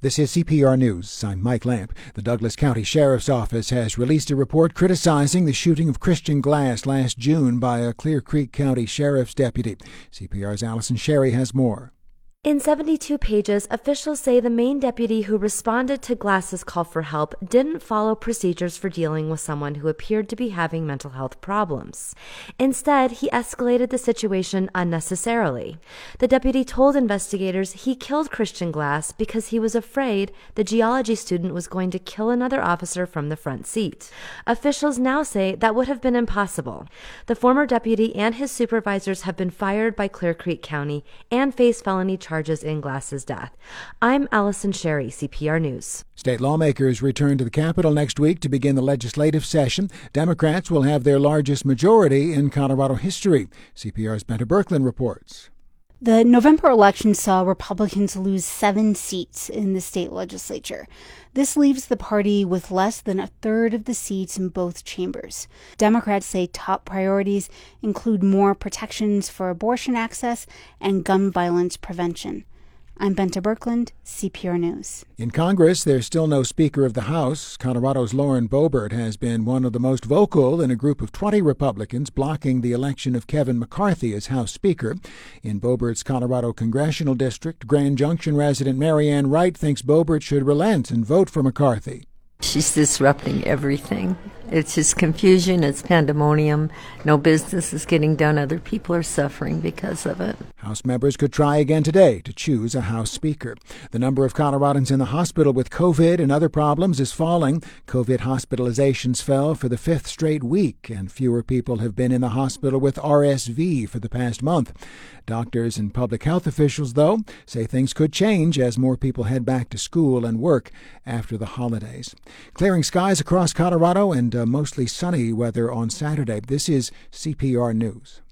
This is CPR News. I'm Mike Lamp. The Douglas County Sheriff's Office has released a report criticizing the shooting of Christian Glass last June by a Clear Creek County Sheriff's deputy. CPR's Allison Sherry has more. In 72 pages, officials say the Maine deputy who responded to Glass's call for help didn't follow procedures for dealing with someone who appeared to be having mental health problems. Instead, he escalated the situation unnecessarily. The deputy told investigators he killed Christian Glass because he was afraid the geology student was going to kill another officer from the front seat. Officials now say that would have been impossible. The former deputy and his supervisors have been fired by Clear Creek County and face felony charges in Glass's death. I'm Allison Sherry, CPR News. State lawmakers return to the Capitol next week to begin the legislative session. Democrats will have their largest majority in Colorado history. CPR's Benta Birkeland reports. The November election saw Republicans lose 7 seats in the state legislature. This leaves the party with less than a third of the seats in both chambers. Democrats say top priorities include more protections for abortion access and gun violence prevention. I'm Benta Birkeland, CPR News. In Congress, there's still no Speaker of the House. Colorado's Lauren Boebert has been one of the most vocal in a group of 20 Republicans blocking the election of Kevin McCarthy as House Speaker. In Boebert's Colorado Congressional District, Grand Junction resident Marianne Wright thinks Boebert should relent and vote for McCarthy. She's disrupting everything. It's just confusion, it's pandemonium. No business is getting done. Other people are suffering because of it. House members could try again today to choose a House Speaker. The number of Coloradans in the hospital with COVID and other problems is falling. COVID hospitalizations fell for the 5th straight week, and fewer people have been in the hospital with RSV for the past month. Doctors and public health officials, though, say things could change as more people head back to school and work after the holidays. Clearing skies across Colorado and mostly sunny weather on Saturday. This is CPR News.